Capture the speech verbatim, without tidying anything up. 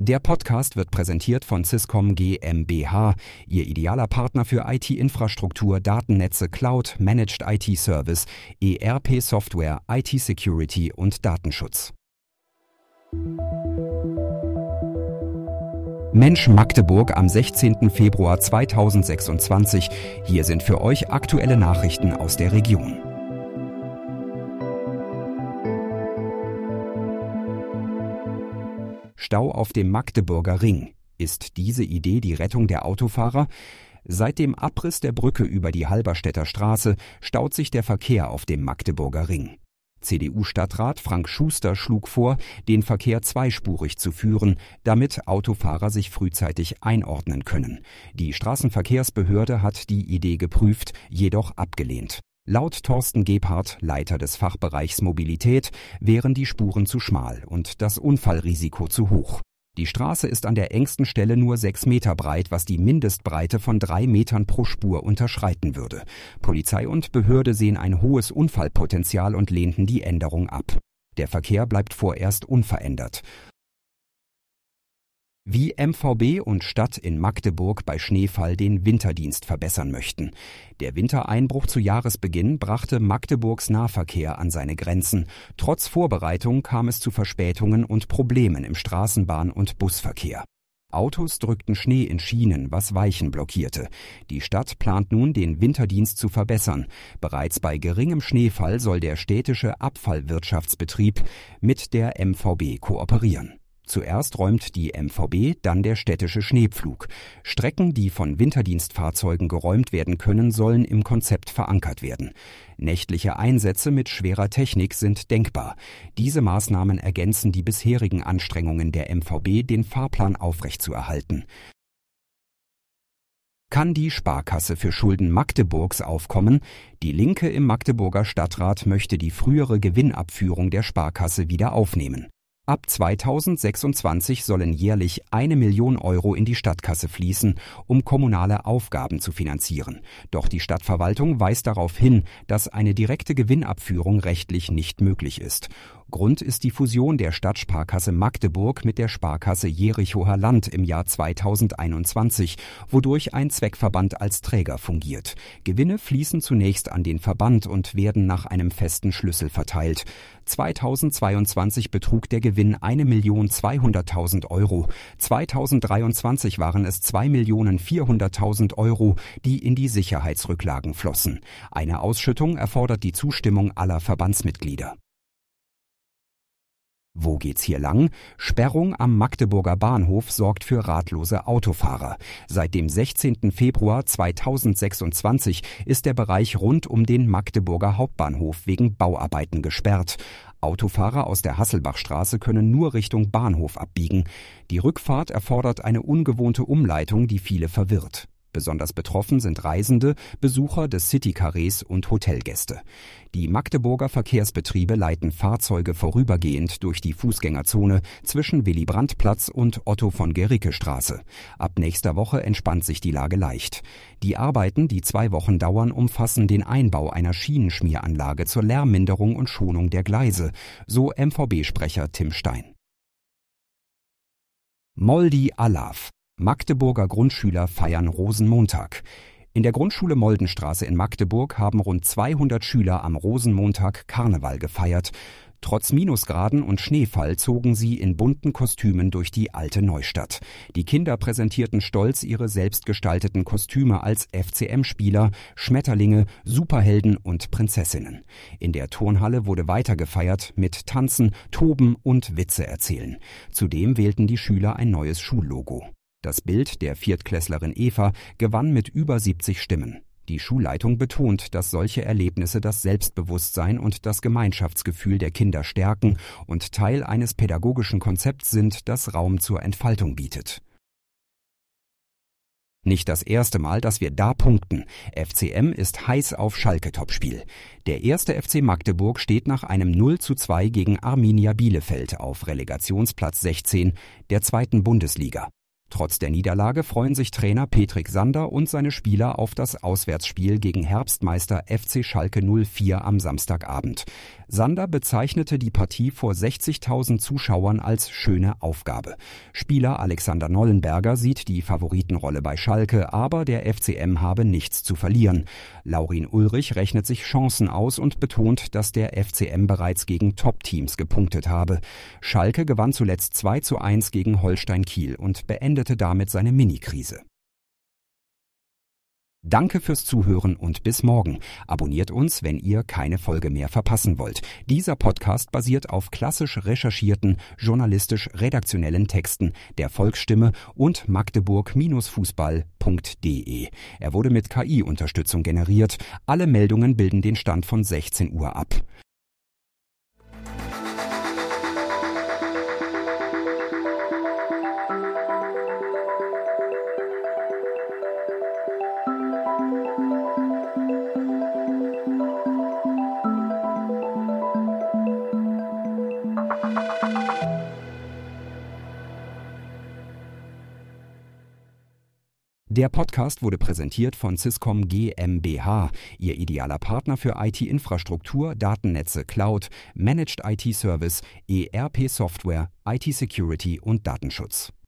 Der Podcast wird präsentiert von Swisscom GmbH, Ihr idealer Partner für I T-Infrastruktur, Datennetze, Cloud, Managed I T-Service, E R P-Software, I T-Security und Datenschutz. Mensch Magdeburg am sechzehnten Februar zweitausendsechsundzwanzig. Hier sind für euch aktuelle Nachrichten aus der Region. Stau auf dem Magdeburger Ring. Ist diese Idee die Rettung der Autofahrer? Seit dem Abriss der Brücke über die Halberstädter Straße staut sich der Verkehr auf dem Magdeburger Ring. C D U-Stadtrat Frank Schuster schlug vor, den Verkehr zweispurig zu führen, damit Autofahrer sich frühzeitig einordnen können. Die Straßenverkehrsbehörde hat die Idee geprüft, jedoch abgelehnt. Laut Thorsten Gebhardt, Leiter des Fachbereichs Mobilität, wären die Spuren zu schmal und das Unfallrisiko zu hoch. Die Straße ist an der engsten Stelle nur sechs Meter breit, was die Mindestbreite von drei Metern pro Spur unterschreiten würde. Polizei und Behörde sehen ein hohes Unfallpotenzial und lehnten die Änderung ab. Der Verkehr bleibt vorerst unverändert. Wie M V B und Stadt in Magdeburg bei Schneefall den Winterdienst verbessern möchten. Der Wintereinbruch zu Jahresbeginn brachte Magdeburgs Nahverkehr an seine Grenzen. Trotz Vorbereitung kam es zu Verspätungen und Problemen im Straßenbahn- und Busverkehr. Autos drückten Schnee in Schienen, was Weichen blockierte. Die Stadt plant nun, den Winterdienst zu verbessern. Bereits bei geringem Schneefall soll der städtische Abfallwirtschaftsbetrieb mit der M V B kooperieren. Zuerst räumt die M V B, dann der städtische Schneepflug. Strecken, die von Winterdienstfahrzeugen geräumt werden können, sollen im Konzept verankert werden. Nächtliche Einsätze mit schwerer Technik sind denkbar. Diese Maßnahmen ergänzen die bisherigen Anstrengungen der M V B, den Fahrplan aufrechtzuerhalten. Kann die Sparkasse für Schulden Magdeburgs aufkommen? Die Linke im Magdeburger Stadtrat möchte die frühere Gewinnabführung der Sparkasse wieder aufnehmen. Ab zweitausendsechsundzwanzig sollen jährlich eine Million Euro in die Stadtkasse fließen, um kommunale Aufgaben zu finanzieren. Doch die Stadtverwaltung weist darauf hin, dass eine direkte Gewinnabführung rechtlich nicht möglich ist. Grund ist die Fusion der Stadtsparkasse Magdeburg mit der Sparkasse Jerichower Land im Jahr zweitausendeinundzwanzig, wodurch ein Zweckverband als Träger fungiert. Gewinne fließen zunächst an den Verband und werden nach einem festen Schlüssel verteilt. zweitausendzweiundzwanzig betrug der Gewinn eine Million zweihunderttausend Euro. zweitausenddreiundzwanzig waren es zwei Millionen vierhunderttausend Euro, die in die Sicherheitsrücklagen flossen. Eine Ausschüttung erfordert die Zustimmung aller Verbandsmitglieder. Wo geht's hier lang? Sperrung am Magdeburger Bahnhof sorgt für ratlose Autofahrer. Seit dem sechzehnten Februar zweitausendsechsundzwanzig ist der Bereich rund um den Magdeburger Hauptbahnhof wegen Bauarbeiten gesperrt. Autofahrer aus der Hasselbachstraße können nur Richtung Bahnhof abbiegen. Die Rückfahrt erfordert eine ungewohnte Umleitung, die viele verwirrt. Besonders betroffen sind Reisende, Besucher des City-Carrés und Hotelgäste. Die Magdeburger Verkehrsbetriebe leiten Fahrzeuge vorübergehend durch die Fußgängerzone zwischen Willy-Brandt-Platz und Otto-von-Guericke-Straße. Ab nächster Woche entspannt sich die Lage leicht. Die Arbeiten, die zwei Wochen dauern, umfassen den Einbau einer Schienenschmieranlage zur Lärmminderung und Schonung der Gleise, so M V B-Sprecher Tim Stein. Moldi Alav. Magdeburger Grundschüler feiern Rosenmontag. In der Grundschule Moldenstraße in Magdeburg haben rund zweihundert Schüler am Rosenmontag Karneval gefeiert. Trotz Minusgraden und Schneefall zogen sie in bunten Kostümen durch die alte Neustadt. Die Kinder präsentierten stolz ihre selbstgestalteten Kostüme als F C M-Spieler, Schmetterlinge, Superhelden und Prinzessinnen. In der Turnhalle wurde weiter gefeiert mit Tanzen, Toben und Witze erzählen. Zudem wählten die Schüler ein neues Schullogo. Das Bild der Viertklässlerin Eva gewann mit über siebzig Stimmen. Die Schulleitung betont, dass solche Erlebnisse das Selbstbewusstsein und das Gemeinschaftsgefühl der Kinder stärken und Teil eines pädagogischen Konzepts sind, das Raum zur Entfaltung bietet. Nicht das erste Mal, dass wir da punkten. F C M ist heiß auf Schalke-Topspiel. Der erste F C Magdeburg steht nach einem null zu zwei gegen Arminia Bielefeld auf Relegationsplatz sechzehn der zweiten Bundesliga. Trotz der Niederlage freuen sich Trainer Petrik Sander und seine Spieler auf das Auswärtsspiel gegen Herbstmeister F C Schalke null vier am Samstagabend. Sander bezeichnete die Partie vor sechzigtausend Zuschauern als schöne Aufgabe. Spieler Alexander Nollenberger sieht die Favoritenrolle bei Schalke, aber der F C M habe nichts zu verlieren. Laurin Ulrich rechnet sich Chancen aus und betont, dass der F C M bereits gegen Top-Teams gepunktet habe. Schalke gewann zuletzt zwei zu eins gegen Holstein Kiel und beendete damit seine Mini-Krise. Danke fürs Zuhören und bis morgen. Abonniert uns, wenn ihr keine Folge mehr verpassen wollt. Dieser Podcast basiert auf klassisch recherchierten, journalistisch-redaktionellen Texten der Volksstimme und magdeburg-fußball punkt de. Er wurde mit K I-Unterstützung generiert. Alle Meldungen bilden den Stand von sechzehn Uhr ab. Der Podcast wurde präsentiert von Swisscom GmbH, Ihr idealer Partner für I T-Infrastruktur, Datennetze, Cloud, Managed I T-Service, E R P-Software, I T-Security und Datenschutz.